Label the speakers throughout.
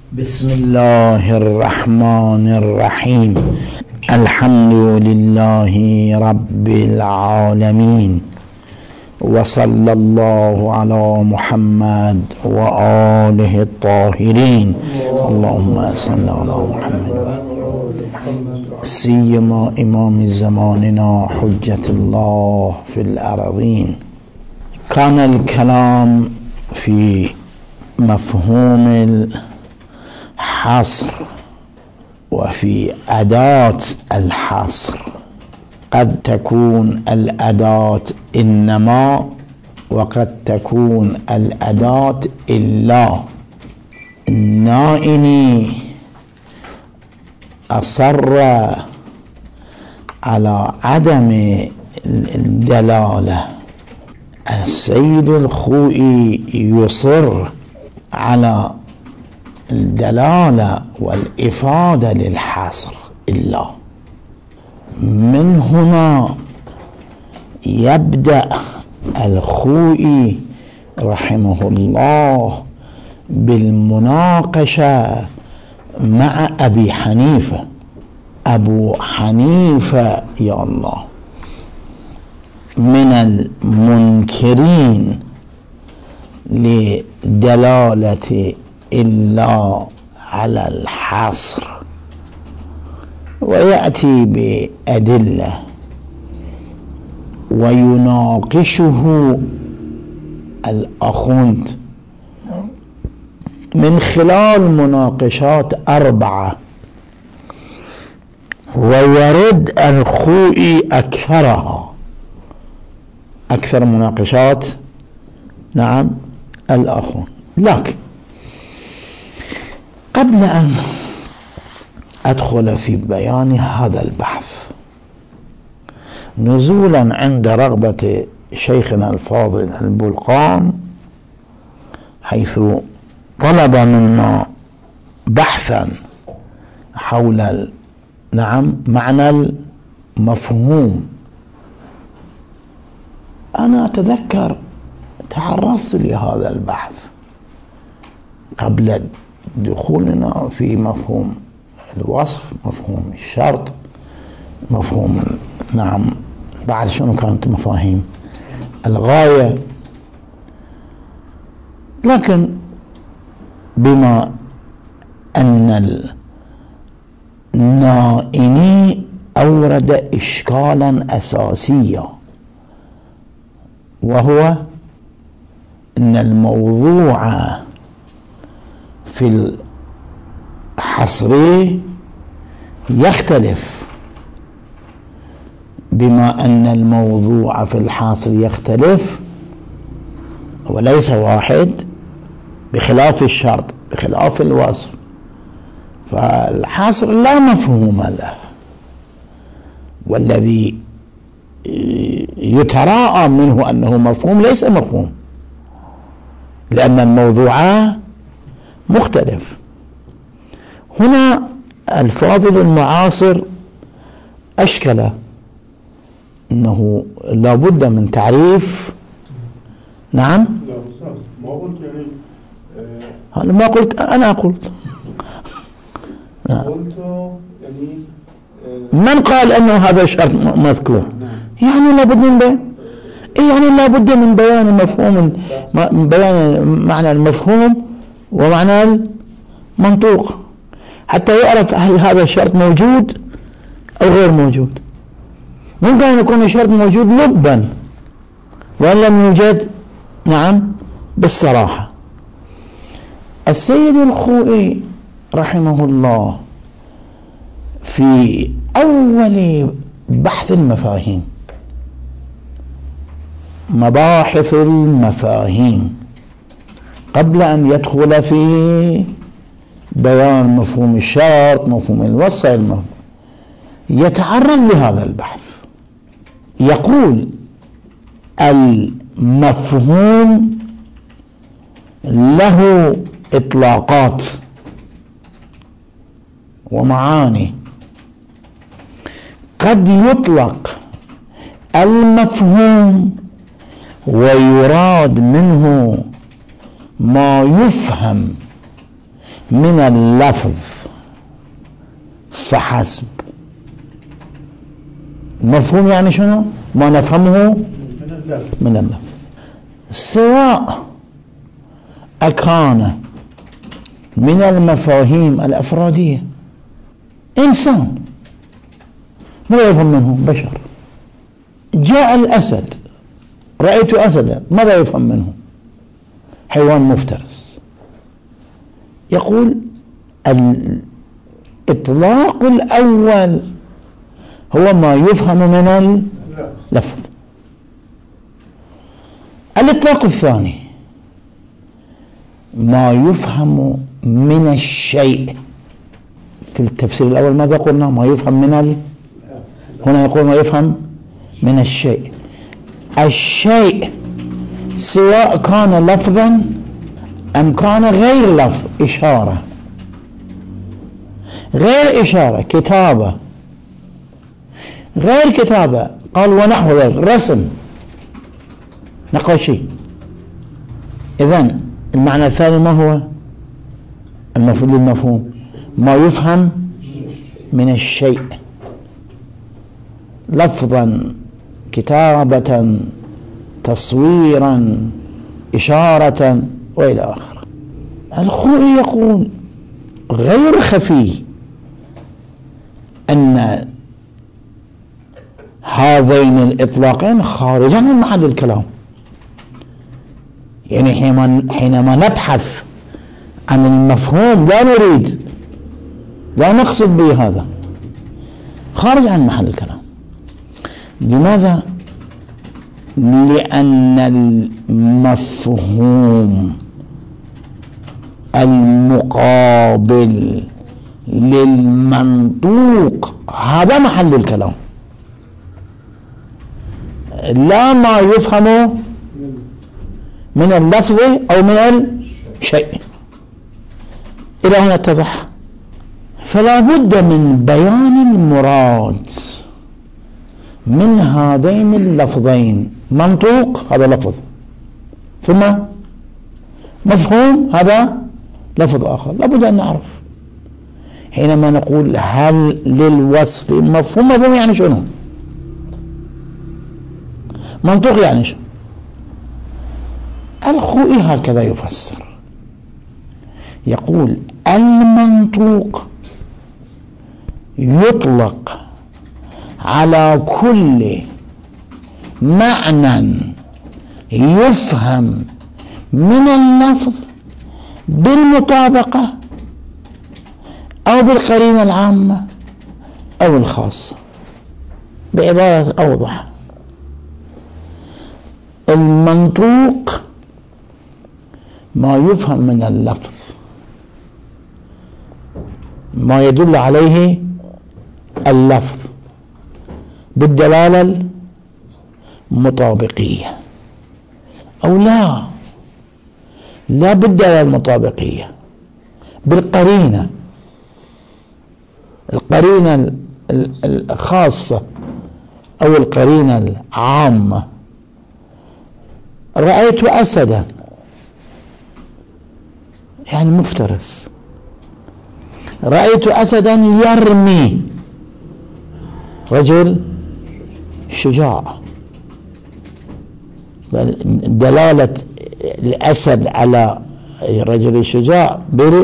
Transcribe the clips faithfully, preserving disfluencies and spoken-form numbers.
Speaker 1: بسم الله الرحمن الرحيم. الحمد لله رب العالمين، وصلى الله على محمد وآله الطاهرين. اللهم صل على محمد سيما إمام زماننا حجة الله في الأرضين. كان الكلام في مفهوم الحصر وفي أداة الحصر. قد تكون الأداة إنما، وقد تكون الأداة إلا. النائني أصر على عدم الدلالة، السيد الخوئي يصر على الدلالة والإفادة للحصر إلا. من هنا يبدأ الخوئي رحمه الله بالمناقشة مع أبي حنيفة. أبو حنيفة يا الله من المنكرين لدلالة إلا على الحصر، ويأتي بأدلة ويناقشه الأخوند من خلال مناقشات أربعة، ويرد الخوئي أكثرها، أكثر مناقشات نعم الأخوند. لكن قبل أن أدخل في بيان هذا البحث، نزولا عند رغبة شيخنا الفاضل البلقان، حيث طلب منا بحثا حول نعم معنى المفهوم. أنا أتذكر تعرضت لهذا البحث قبل دخولنا في مفهوم الوصف، مفهوم الشرط، مفهوم نعم بعد شنو كانت مفاهيم الغاية. لكن بما أن النائني أورد إشكالا أساسيا، وهو أن الموضوع في الحصر يختلف. بما أن الموضوع في الحصر يختلف وليس واحد، بخلاف الشرط بخلاف الوصف، فالحصر لا مفهوم له، والذي يتراءى منه أنه مفهوم ليس مفهوم، لأن الموضوع مختلف. هنا الفاضل المعاصر أشكل أنه لا بد من تعريف. نعم
Speaker 2: ما قلت يعني
Speaker 1: أنا ما قلت أنا قلت
Speaker 2: قلت يعني
Speaker 1: من قال أنه هذا الشرط مذكور؟ يعني لا بد من بيان، يعني لا بد من بيان مفهوم، من بيان معنى المفهوم ومعنى المنطوق، حتى يعرف هل هذا الشرط موجود أو غير موجود. ممكن أن يكون الشرط موجود لبا وأن لم يوجد نعم بالصراحة. السيد الخوئي رحمه الله في أول بحث المفاهيم، مباحث المفاهيم، قبل أن يدخل في بيان مفهوم الشرط مفهوم الوصف المفهوم، يتعرض لهذا البحث. يقول المفهوم له إطلاقات ومعاني. قد يطلق المفهوم ويراد منه ما يفهم من اللفظ فحسب. المفهوم يعني شنو؟ ما نفهمه من اللفظ، سواء أكان من المفاهيم الأفرادية. إنسان ماذا يفهم منه؟ بشر. جاء الأسد، رأيت أسدا، ماذا يفهم منه؟ حيوان مفترس. يقول الإطلاق الأول هو ما يفهم من اللفظ. الإطلاق الثاني ما يفهم من الشيء. في التفسير الأول ماذا قلنا؟ ما يفهم من ال... هنا يقول ما يفهم من الشيء. الشيء سواء كان لفظا أم كان غير لفظ، إشارة غير إشارة، كتابة غير كتابة، قال ونحو ذلك، رسم، نقاشي. إذن المعنى الثاني ما هو؟ المفهوم المفهوم ما يفهم من الشيء، لفظا، كتابة، تصويرا، إشارة وإلى آخر. الخوئي يقول غير خفي أن هذين الإطلاقين خارجا عن محل الكلام. يعني حينما نبحث عن المفهوم لا نريد، لا نقصد به هذا، خارج عن محل الكلام. لماذا؟ لأن المفهوم المقابل للمنطوق هذا محل الكلام، لا ما يفهم من اللفظ أو من الشيء. إلى هنا اتضح. فلا بد من بيان المراد من هذين اللفظين. منطوق هذا لفظ، ثم مفهوم هذا لفظ آخر. لا بد أن نعرف حينما نقول هل للوصف مفهوم. مفهوم يعني شنو؟ منطوق يعني شنو؟ الخوئي هكذا يفسر، يقول المنطوق يطلق على كل معنى يفهم من اللفظ بالمطابقة أو بالقرينة العامة أو الخاصة. بعبارة أوضح، المنطوق ما يفهم من اللفظ، ما يدل عليه اللفظ بالدلالة المطابقية، أو لا لا بالدلالة المطابقية، بالقرينة، القرينة الخاصة أو القرينة العامة. رأيت أسدا يعني مفترس، رأيت أسدا يرمي، رجل شجاع. دلالة الأسد على رجل الشجاع بال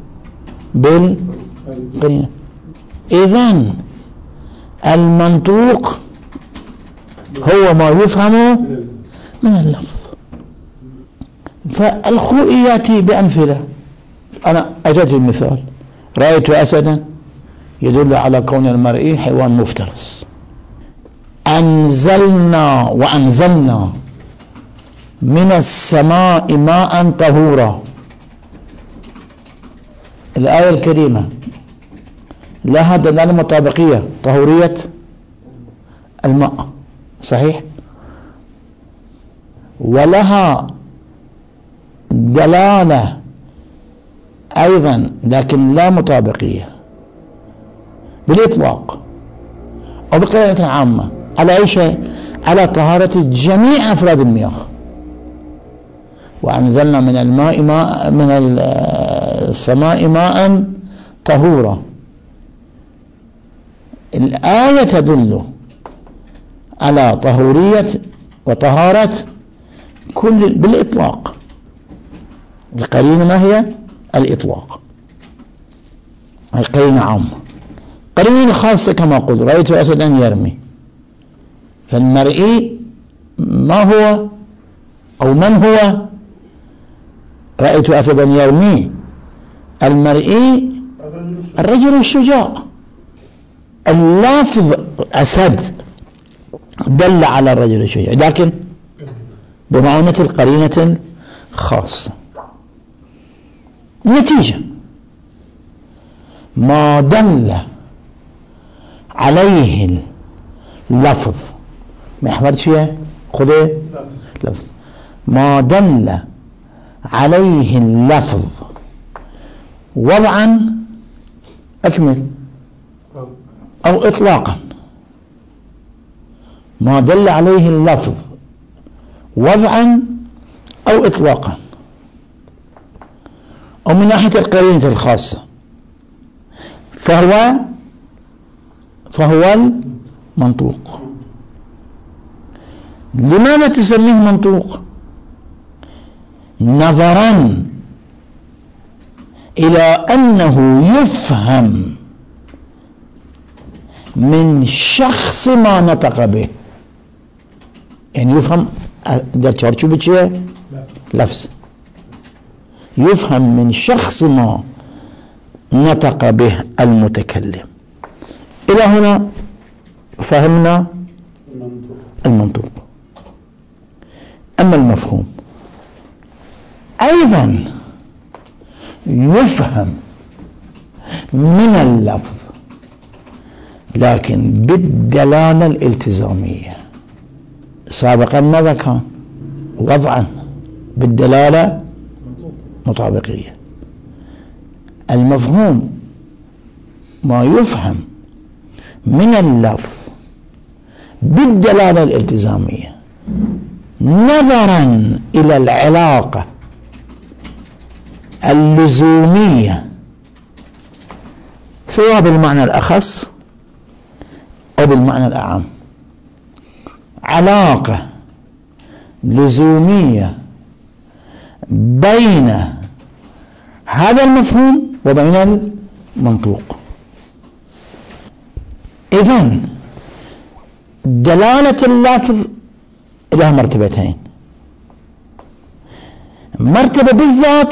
Speaker 1: بالقرينة. إذن المنطوق هو ما يفهم من اللفظ. فالخوئي يأتي بأمثلة. أنا أجد المثال، رأيت أسدا يدل على كون المرئي حيوان مفترس. أنزلنا وأنزلنا من السماء ماء طهورا. الآية الكريمة لها دلالة مطابقية، طهورية الماء، صحيح، ولها دلالة أيضا لكن لا مطابقية بالإطلاق أو بقرينة عامة. على أي شيء؟ على طهارة جميع أفراد المياه. وأنزلنا من الماء ماء من السماء ماء طهورا. الآية تدل على طهورية وطهارة كل بالإطلاق. القرينة ما هي؟ الإطلاق. القرينة عامة. قرينة خاصة كما قلت رأيت أسدا يرمي، فالمرئي ما هو أو من هو؟ رأيت أسدا يرمي، المرئي الرجل الشجاع. اللافظ أسد دل على الرجل الشجاع، لكن بمعونة القرينة الخاصة. نتيجة ما دل عليه اللفظ محور شيء خذه لفظ ما دل عليه اللفظ وضعا أكمل أو إطلاقا. ما دل عليه اللفظ وضعا أو إطلاقا أو من ناحية القرينة الخاصة فهو فهو المنطوق. لماذا تسميه منطوق؟ نظرا إلى أنه يفهم من شخص ما نطق به، يعني يفهم ده تشارشو بشيء لفظ، يفهم من شخص ما نطق به المتكلم. إلى هنا فهمنا المنطوق. أما المفهوم أيضا يفهم من اللفظ لكن بالدلالة الالتزامية. سابقا ماذا كان؟ وضعا بالدلالة مطابقية. المفهوم ما يفهم من اللفظ بالدلالة الالتزامية نظرا إلى العلاقة اللزومية سواء بالمعنى الأخص أو بالمعنى الأعم، علاقة لزومية بين هذا المفهوم وبين المنطوق. إذن دلالة اللفظ لها مرتبتين: مرتبة بالذات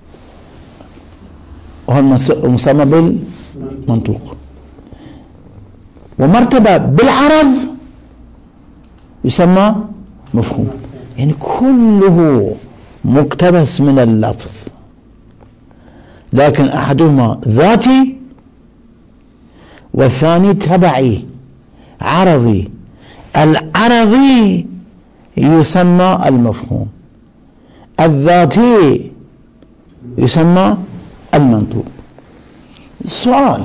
Speaker 1: وهو المسمى بالمنطوق، ومرتبة بالعرض يسمى مفهوم. يعني كله مقتبس من اللفظ، لكن أحدهما ذاتي والثاني تبعي عرضي. العرضي يسمى المفهوم، الذاتي يسمى المنطوق. السؤال: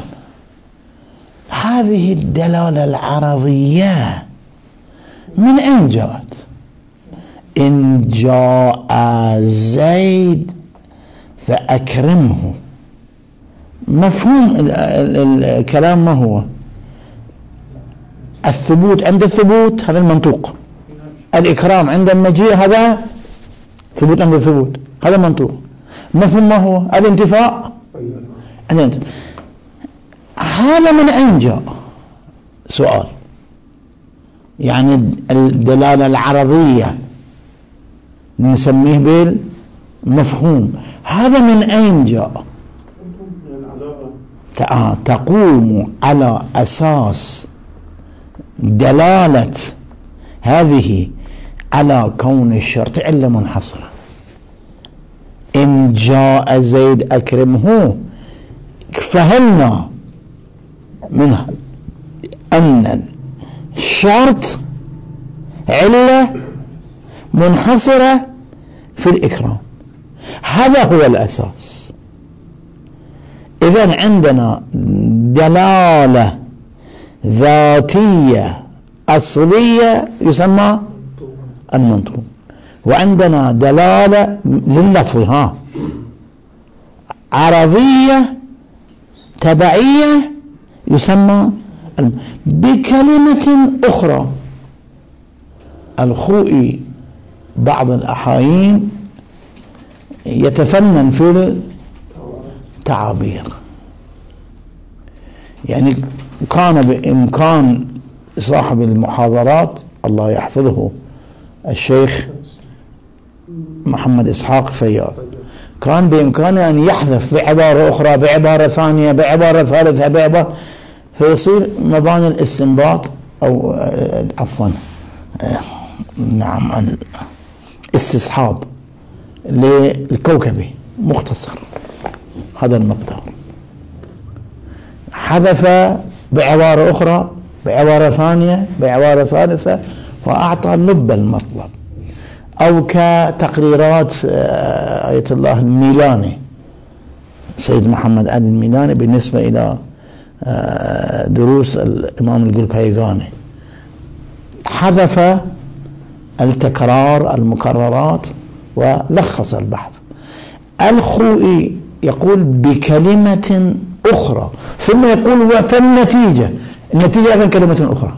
Speaker 1: هذه الدلالة العرضية من أين جاءت؟ إن جاء زيد فأكرمه، مفهوم الكلام ما هو؟ الثبوت عند الثبوت هذا المنطوق، الإكرام عند المجيء هذا ثبوت عند الثبوت هذا منطوق. مفهوم ما هو؟ الانتفاء. هذا من أين جاء؟ سؤال. يعني الدلالة العرضية نسميه بالمفهوم، هذا من أين جاء؟ تقوم على أساس دلالة هذه على كون الشرط علة منحصرة. إن جاء زيد أكرمه، فهمنا منها أن الشرط علة منحصرة في الإكرام، هذا هو الأساس. إذن عندنا دلالة ذاتية أصلية يسمى المنطوق، وعندنا دلالة لللفظ ها عرضية تبعية يسمى بكلمة أخرى. الخوئي بعض الأحايين يتفنن في التعابير، يعني كان بإمكان صاحب المحاضرات الله يحفظه الشيخ محمد إسحاق فياض، كان بإمكانه أن يحذف بعبارة أخرى بعبارة ثانية بعبارة ثالثة بعبارة، فيصير مباني الاستنباط أو عفوا نعم الاستصحاب للكوكبي مختصر هذا المقدار، حذف بعبارة أخرى بعبارة ثانية بعبارة ثالثة فأعطى لب المطلب. أو كتقريرات آية الله الميلاني سيد محمد علي الميلاني بالنسبة إلى دروس الإمام القلبهيغاني، حذف التكرار المكررات ولخص البحث. الخوئي يقول بكلمة أخرى ثم يقول وفالنتيجة، النتيجة أيضا كلمة أخرى.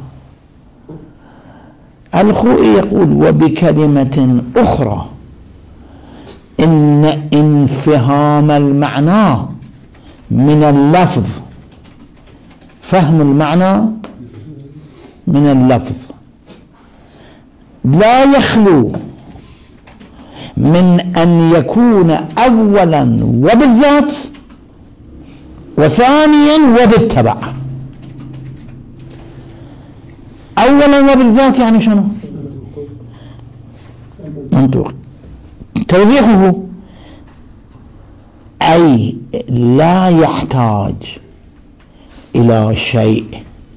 Speaker 1: الخوئي يقول وبكلمة أخرى إن انفهام المعنى من اللفظ، فهم المعنى من اللفظ لا يخلو من أن يكون أولا وبالذات وثانيا وبالتبع. أولا وبالذات يعني شنو؟ منطوق. توضيحه أي لا يحتاج إلى شيء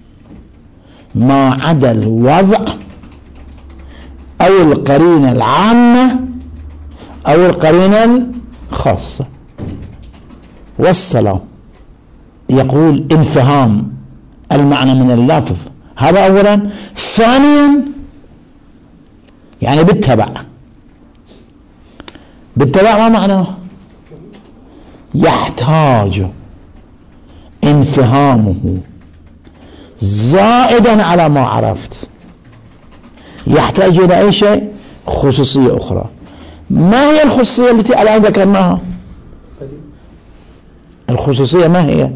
Speaker 1: ما عدا الوضع أو القرينة العامة أو القرينة الخاصة والسلام. يقول انفهام المعنى من اللفظ هذا أولا، ثانيا يعني بالتبع. بالتبع ما معناه؟ يحتاج انفهامه زائدا على ما عرفت، يحتاج إلى أي شيء؟ خصوصية أخرى. ما هي الخصوصية التي الآن ذكرناها؟ الخصوصية ما هي؟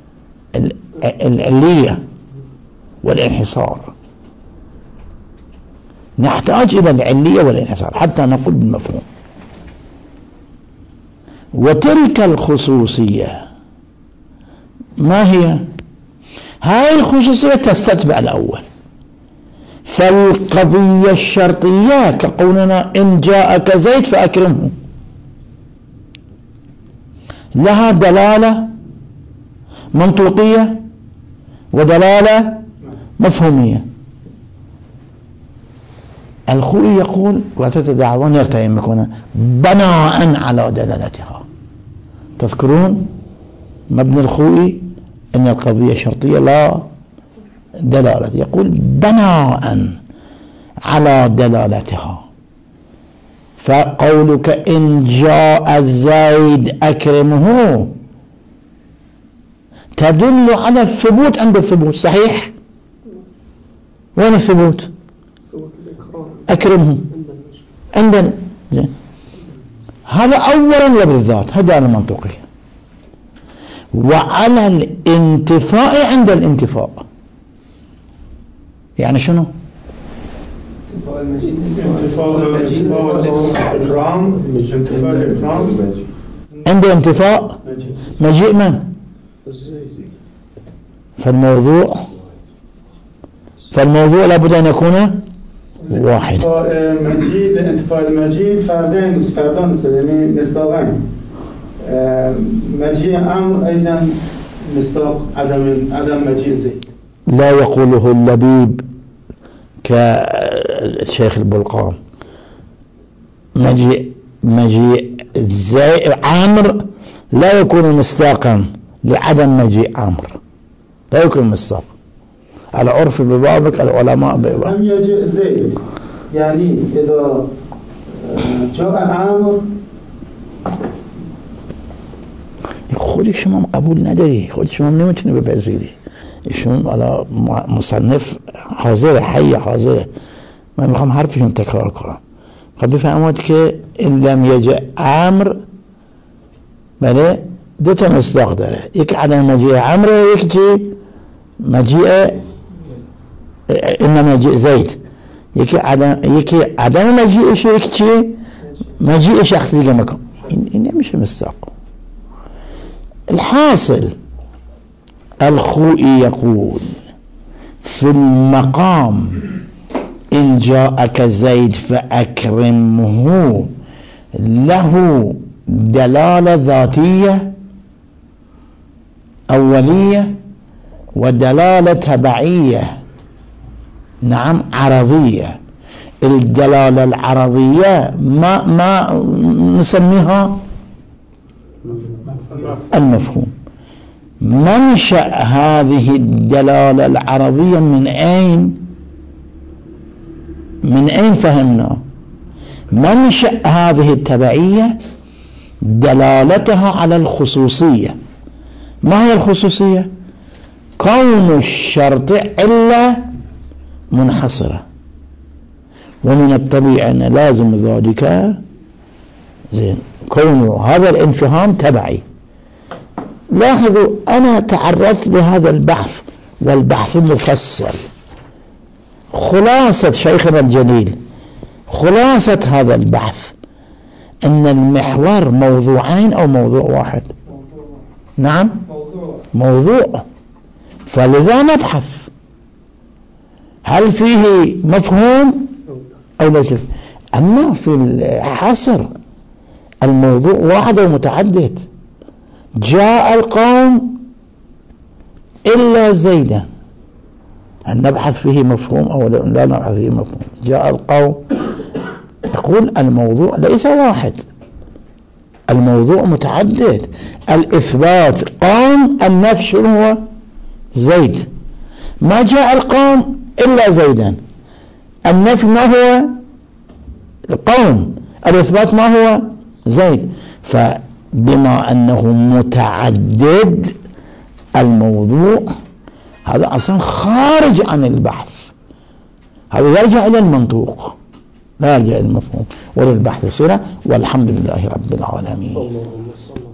Speaker 1: العلية والانحصار. نحتاج إلى العلية والانحصار حتى نقول بالمفهوم. وتلك الخصوصية ما هي؟ هاي الخصوصية تستتبع الأول. فالقضية الشرطية كقولنا إن جاءك زيد فأكرمه لها دلالة منطوقية ودلالة مفهومية. الخوئي يقول وتتدعون يرتئم يكون بناء على دلالتها. تذكرون مبنى الخوئي أن القضية الشرطية لا دلالة، يقول بناء على دلالتها. فقولك إن جاء زيد أكرمه تدل على الثبوت عند الثبوت، صحيح؟ وين الثبوت؟ أكرمه عندنا. هذا أولا وبالذات، هذا المنطقي. وعلى الانتفاء عند الانتفاء، يعني شنو؟
Speaker 2: انتفاء المجيء انتفاء الإكرام انتفاء الإكرام
Speaker 1: عند انتفاء مجيء من؟ فالموضوع فالموضوع لابد أن يكون واحد.
Speaker 2: مجيء انتفاء المجيء فردين فردان يعني مصداقين. مجيء أمر أيضا مصداق عدم عدم مجيء زيد.
Speaker 1: لا يقوله اللبيب كالشيخ البلقام. مجيء مجيء زي عامر لا يكون مصداقا لعدم مجيء عامر، لا يكون مصداق. العرف ببابك، العلماء ببابك.
Speaker 2: لم يجيء زيد يعني إذا جاء عامر
Speaker 1: خود شما قبول نداری، خود شما نمیتونی بپذیری. ایشون حالا مصنف حاضر حی حاضره، من میخوام حرفشون تکرار کنم. خب بفهمید که این لم یجع امر بله دو تا مصداق داره، یک عدم مجیء امر، یک چی مجیء انما مجیء زید، یکی عدم یکی عدم مجیءش، یک چی مجیء شخص دیگه مکان. این, این نمیشه مصداق. الحاصل الخوئي يقول في المقام إن جاءك زيد فأكرمه له دلالة ذاتية أولية ودلالة تبعية نعم عرضية. الدلالة العرضية ما ما نسميها المفهوم. منشأ هذه الدلالة العرضية من أين من أين فهمنا؟ منشأ هذه التبعية دلالتها على الخصوصية. ما هي الخصوصية؟ كون الشرط علة منحصرة، ومن الطبيعي أن لازم ذلك زين كون هذا الانفهام تبعي. لاحظوا أنا تعرضت لهذا البحث والبحث مفصل. خلاصة شيخنا الجليل، خلاصة هذا البحث أن المحور موضوعين أو موضوع واحد؟ نعم موضوع. فلذا نبحث هل فيه مفهوم أو ليس. أما في الحصر الموضوع واحد ومتعدد. جاء القوم إلا زيدا، هل نبحث فيه مفهوم أو لا نبحث فيه مفهوم؟ جاء القوم، يقول الموضوع ليس واحد، الموضوع متعدد. الإثبات قوم، النفي شنو هو؟ زيد. ما جاء القوم إلا زيدا، النفي ما هو؟ القوم. الإثبات ما هو؟ زيد. فبما أنه متعدد الموضوع هذا أصلا خارج عن البحث، هذا يرجع إلى المنطوق لا يرجع إلى المفهوم وللبحث صلة. والحمد لله رب العالمين.